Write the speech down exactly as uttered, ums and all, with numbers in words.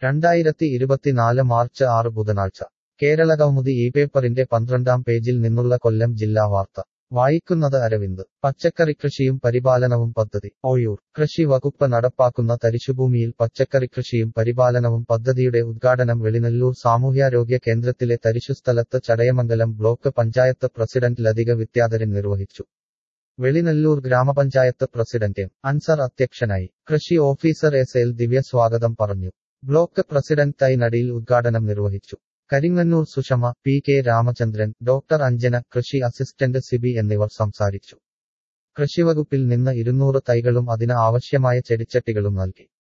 രണ്ടായിരത്തി ഇരുപത്തിനാല് മാർച്ച് ആറ് ബുധനാഴ്ച കേരളകൗമുദി ഈ പേപ്പറിന്റെ പന്ത്രണ്ടാം പേജിൽ നിന്നുള്ള കൊല്ലം ജില്ലാ വാർത്ത വായിക്കുന്നത് അരവിന്ദ്. പച്ചക്കറിക്കൃഷിയും പരിപാലനവും പദ്ധതി ഓയൂർ. കൃഷി വകുപ്പ് നടപ്പാക്കുന്ന തരിശുഭൂമിയിൽ പച്ചക്കറിക്കൃഷിയും പരിപാലനവും പദ്ധതിയുടെ ഉദ്ഘാടനം വെളിനല്ലൂർ സാമൂഹ്യാരോഗ്യ കേന്ദ്രത്തിലെ തരിശുസ്ഥലത്ത് ചടയമംഗലം ബ്ലോക്ക് പഞ്ചായത്ത് പ്രസിഡന്റ് ലതിക വിദ്യാധരൻ നിർവഹിച്ചു. വെളിനല്ലൂർ ഗ്രാമപഞ്ചായത്ത് പ്രസിഡന്റ് എം അൻസർ അധ്യക്ഷനായി. കൃഷി ഓഫീസർ എസ് എൽ ദിവ്യ സ്വാഗതം പറഞ്ഞു. ബ്ലോക്ക് പ്രസിഡന്റ് തൈ നടീൽ ഉദ്ഘാടനം നിർവഹിച്ചു. Karingannur Sushama, P K Ramachandran, doctor Anjana, കൃഷി അസിസ്റ്റന്റ് സിബി എന്നിവർ സംസാരിച്ചു. കൃഷിവകുപ്പിൽ നിന്ന് ഇരുന്നൂറ് തൈകളും അതിന് ആവശ്യമായ ചെടിച്ചട്ടികളും നൽകി.